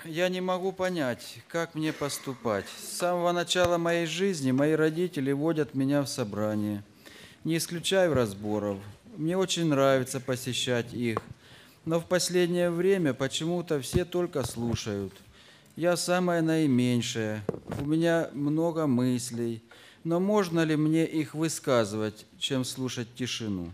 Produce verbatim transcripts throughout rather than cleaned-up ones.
Я не могу понять, как мне поступать. С самого начала моей жизни мои родители водят меня в собрание. Не исключаю разборов. Мне очень нравится посещать их. Но в последнее время почему-то все только слушают. Я самая наименьшая. У меня много мыслей. Но можно ли мне их высказывать, чем слушать тишину?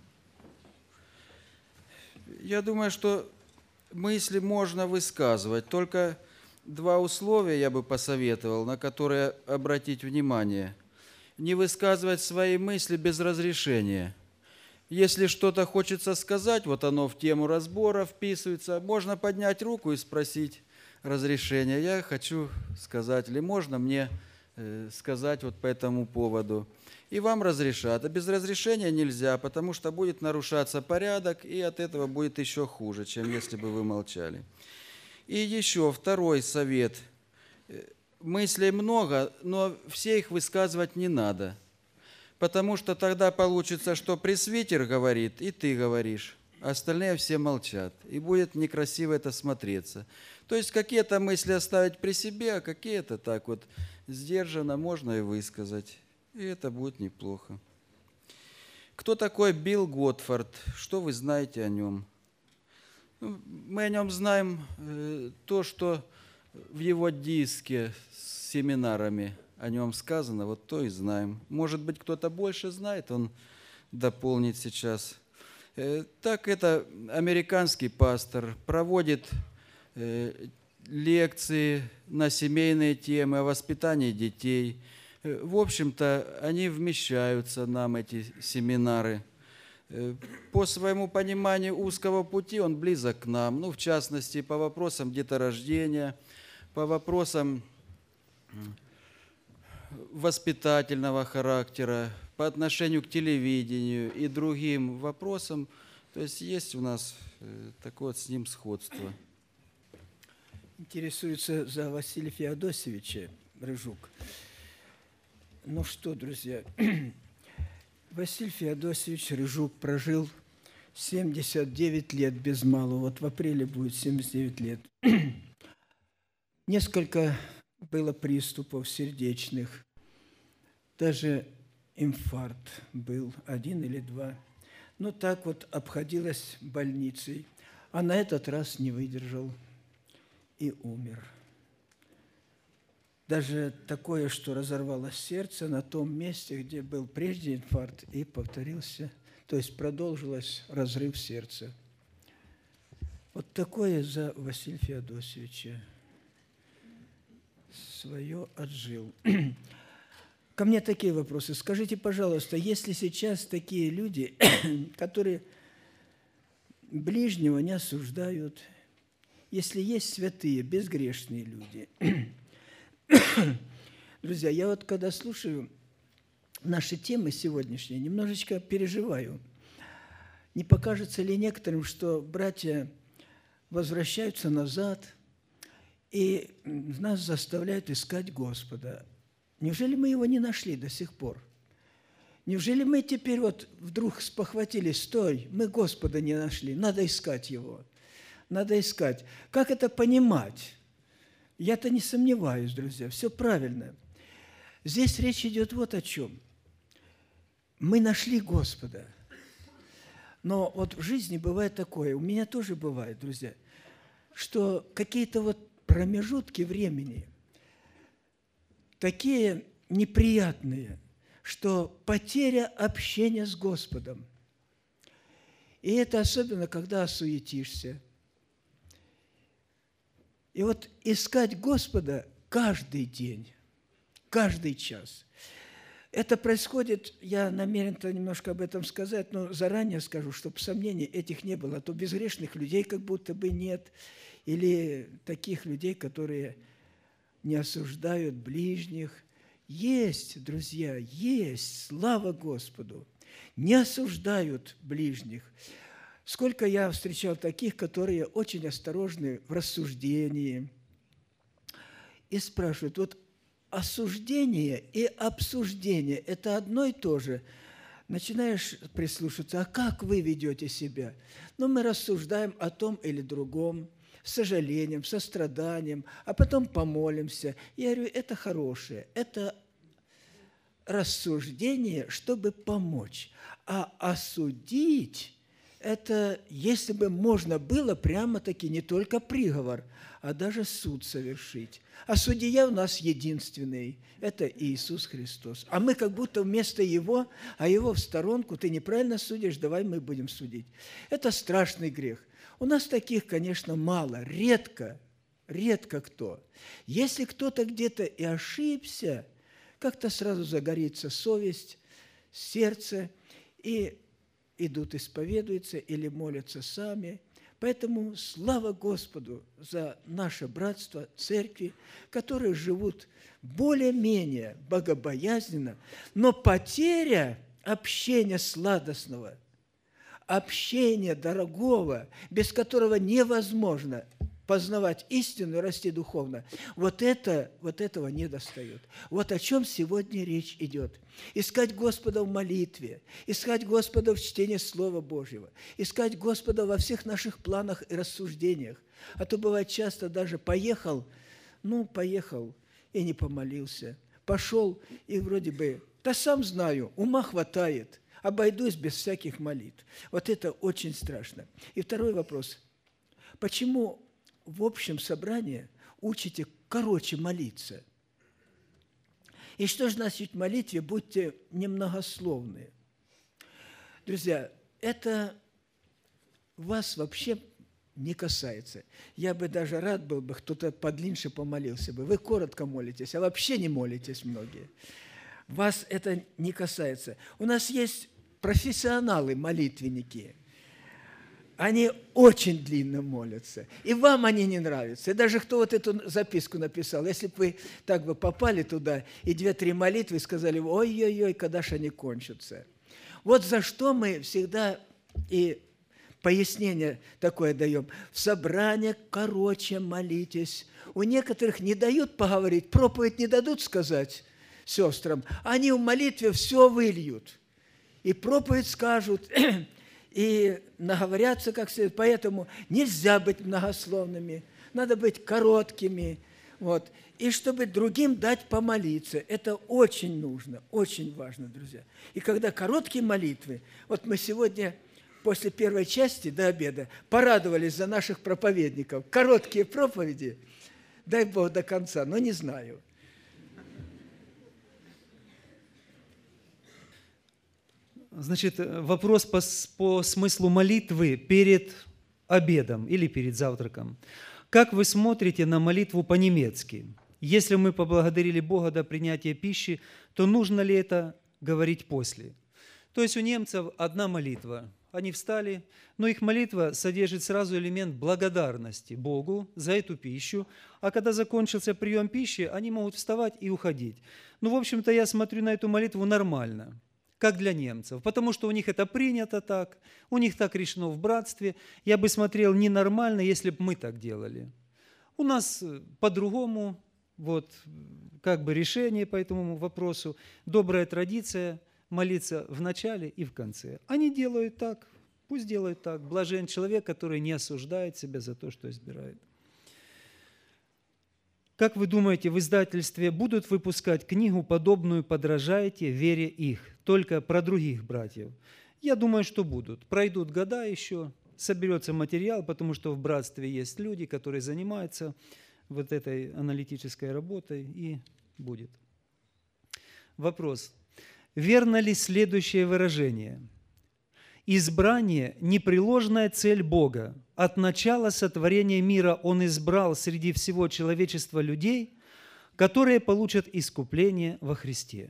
Я думаю, что мысли можно высказывать, только два условия я бы посоветовал, на которые обратить внимание. Не высказывать свои мысли без разрешения. Если что-то хочется сказать, вот оно в тему разбора вписывается, можно поднять руку и спросить разрешения. Я хочу сказать, или можно мне э, сказать вот по этому поводу. И вам разрешат. А без разрешения нельзя, потому что будет нарушаться порядок, и от этого будет еще хуже, чем если бы вы молчали. И еще второй совет. Мыслей много, но все их высказывать не надо. Потому что тогда получится, что пресвитер говорит, и ты говоришь, а остальные все молчат. И будет некрасиво это смотреться. То есть какие-то мысли оставить при себе, а какие-то так вот сдержанно можно и высказать. И это будет неплохо. Кто такой Билл Готфорд? Что вы знаете о нем? Мы о нем знаем то, что в его диске с семинарами о нем сказано, вот то и знаем. Может быть, кто-то больше знает, он дополнит сейчас. Так, это американский пастор, проводит лекции на семейные темы, о воспитании детей. В общем-то, они вмещаются нам, эти семинары. По своему пониманию узкого пути он близок к нам, ну, в частности, по вопросам деторождения, по вопросам воспитательного характера, по отношению к телевидению и другим вопросам. То есть есть у нас такое вот с ним сходство. Интересуется за Василия Феодосевича Рыжук. Ну что, друзья, Василий Феодосевич Рыжук прожил семьдесят девять лет без малого. Вот в апреле будет семьдесят девять лет. Несколько было приступов сердечных. Даже инфаркт был, один или два. Но так вот обходилась больницей. А на этот раз не выдержал и умер. Даже такое, что разорвалось сердце на том месте, где был прежде инфаркт, и повторился, то есть продолжилось разрыв сердца. Вот такое за Василия Феодосевича свое отжил. Ко мне такие вопросы. Скажите, пожалуйста, если сейчас такие люди, которые ближнего не осуждают, если есть святые, безгрешные люди. Друзья, я вот когда слушаю наши темы сегодняшние, немножечко переживаю. Не покажется ли некоторым, что братья возвращаются назад и нас заставляют искать Господа? Неужели мы его не нашли до сих пор? Неужели мы теперь вот вдруг спохватились, стой, мы Господа не нашли, надо искать его, надо искать. Как это понимать? Я-то не сомневаюсь, друзья, все правильно. Здесь речь идет вот о чем. Мы нашли Господа. Но вот в жизни бывает такое, у меня тоже бывает, друзья, что какие-то вот промежутки времени такие неприятные, что потеря общения с Господом. И это особенно, когда осуетишься. И вот искать Господа каждый день, каждый час. Это происходит, я намерен-то немножко об этом сказать, но заранее скажу, чтобы сомнений этих не было. А то безгрешных людей как будто бы нет, или таких людей, которые не осуждают ближних. Есть, друзья, есть, слава Господу, не осуждают ближних. Сколько я встречал таких, которые очень осторожны в рассуждении и спрашивают, вот осуждение и обсуждение – это одно и то же. Начинаешь прислушиваться, а как вы ведете себя? Ну, мы рассуждаем о том или другом, с сожалением, состраданием, а потом помолимся. Я говорю, это хорошее, это рассуждение, чтобы помочь. А осудить – это, если бы можно было, прямо-таки не только приговор, а даже суд совершить. А судья у нас единственный – это Иисус Христос. А мы как будто вместо Его, а Его в сторонку, ты неправильно судишь, давай мы будем судить. Это страшный грех. У нас таких, конечно, мало, редко, редко кто. Если кто-то где-то и ошибся, как-то сразу загорится совесть, сердце, и идут исповедуются или молятся сами. Поэтому слава Господу за наше братство, церкви, которые живут более-менее богобоязненно, но потеря общения сладостного, общения дорогого, без которого невозможно познавать истину и расти духовно, вот, это, вот этого не достает. Вот о чем сегодня речь идет. Искать Господа в молитве, искать Господа в чтении Слова Божьего, искать Господа во всех наших планах и рассуждениях. А то бывает часто даже поехал, ну, поехал и не помолился. Пошел и вроде бы, да сам знаю, ума хватает, обойдусь без всяких молитв. Вот это очень страшно. И второй вопрос. Почему в общем собрании учите короче молиться? И что же значит в молитве? Будьте немногословные. Друзья, это вас вообще не касается. Я бы даже рад был бы, кто-то подлиннее помолился бы. Вы коротко молитесь, а вообще не молитесь многие. Вас это не касается. У нас есть профессионалы, молитвенники. Они очень длинно молятся, и вам они не нравятся. И даже кто вот эту записку написал, если бы вы так бы попали туда, и две-три молитвы сказали, ой-ой-ой, когда же они кончатся. Вот за что мы всегда и пояснение такое даем. В собраниях короче молитесь. У некоторых не дают поговорить, проповедь не дадут сказать сестрам. Они в молитве все выльют. И проповедь скажут, и наговорятся как следует. Поэтому нельзя быть многословными, надо быть короткими. Вот. И чтобы другим дать помолиться. Это очень нужно, очень важно, друзья. И когда короткие молитвы, вот мы сегодня после первой части до обеда порадовались за наших проповедников. Короткие проповеди, дай Бог до конца, но не знаю. Значит, вопрос по, по смыслу молитвы перед обедом или перед завтраком. Как вы смотрите на молитву по-немецки? Если мы поблагодарили Бога до принятия пищи, то нужно ли это говорить после? То есть у немцев одна молитва. Они встали, но их молитва содержит сразу элемент благодарности Богу за эту пищу, а когда закончился прием пищи, они могут вставать и уходить. Ну, в общем-то, я смотрю на эту молитву нормально, как для немцев, потому что у них это принято так, у них так решено в братстве. Я бы смотрел ненормально, если бы мы так делали. У нас по-другому, вот, как бы решение по этому вопросу, добрая традиция молиться в начале и в конце. Они делают так, пусть делают так. Блажен человек, который не осуждает себя за то, что избирает. Как вы думаете, в издательстве будут выпускать книгу, подобную «Подражайте вере их», только про других братьев? Я думаю, что будут. Пройдут года еще, соберется материал, потому что в братстве есть люди, которые занимаются вот этой аналитической работой, и будет. Вопрос. Верно ли следующее выражение? Избрание – непреложная цель Бога. От начала сотворения мира Он избрал среди всего человечества людей, которые получат искупление во Христе.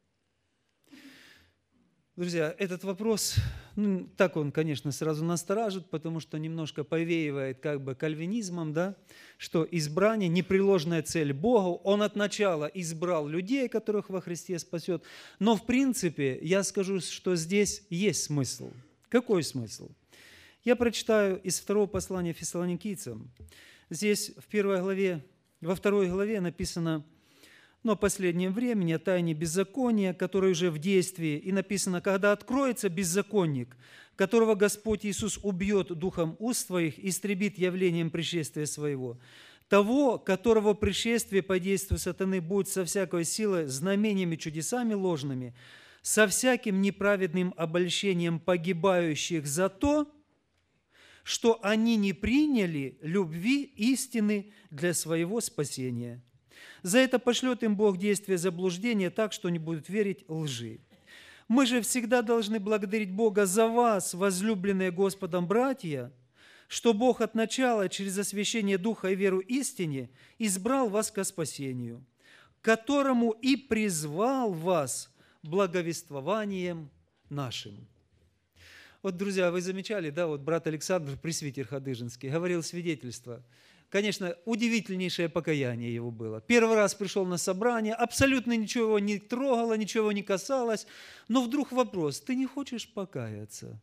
Друзья, этот вопрос, ну, так он, конечно, сразу настораживает, потому что немножко повеивает как бы кальвинизмом, да, что избрание – непреложная цель Бога. Он от начала избрал людей, которых во Христе спасет. Но, в принципе, я скажу, что здесь есть смысл. Какой смысл? Я прочитаю из второго послания Фессалоникийцам. Здесь в первой главе, во второй главе написано: Но в последнем времени о тайне беззакония, которое уже в действии, и написано, когда откроется беззаконник, которого Господь Иисус убьет духом уст твоих, истребит явлением пришествия своего, того, которого пришествие по действию сатаны будет со всякой силой, знамениями, чудесами ложными, со всяким неправедным обольщением погибающих за то, что они не приняли любви истины для своего спасения. За это пошлет им Бог действие заблуждения так, что они будут верить лжи. Мы же всегда должны благодарить Бога за вас, возлюбленные Господом братья, что Бог от начала через освящение Духа и веру истине избрал вас ко спасению, которому и призвал вас благовествованием нашим. Вот, друзья, вы замечали, да, вот брат Александр, пресвитер Хадыженский, говорил свидетельство. Конечно, удивительнейшее покаяние его было. Первый раз пришел на собрание, абсолютно ничего его не трогало, ничего не касалось, но вдруг вопрос: ты не хочешь покаяться?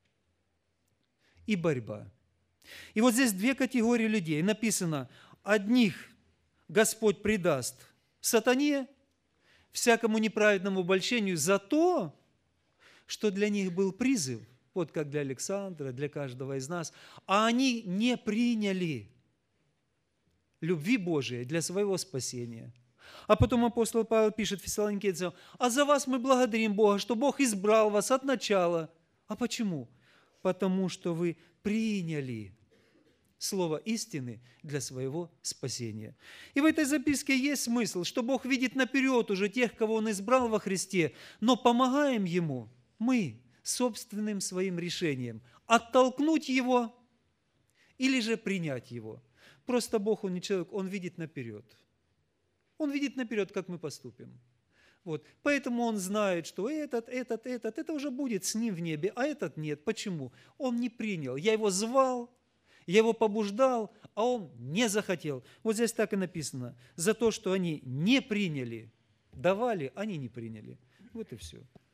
И борьба. И вот здесь две категории людей. Написано: одних Господь предаст сатане, всякому неправедному обольщению за то, что для них был призыв, вот как для Александра, для каждого из нас, а они не приняли любви Божией для своего спасения. А потом апостол Павел пишет фессалоникийцам: а за вас мы благодарим Бога, что Бог избрал вас от начала. А почему? Потому что вы приняли слово истины для своего спасения. И в этой записке есть смысл, что Бог видит наперед уже тех, кого Он избрал во Христе, но помогаем Ему мы собственным своим решением оттолкнуть Его или же принять Его. Просто Бог, Он не человек, Он видит наперед. Он видит наперед, как мы поступим. Вот. Поэтому Он знает, что этот, этот, этот, это уже будет с ним в небе, а этот нет. Почему? Он не принял. Я его звал, я его побуждал, а он не захотел. Вот здесь так и написано. За то, что они не приняли, давали, они не приняли. Вот и все.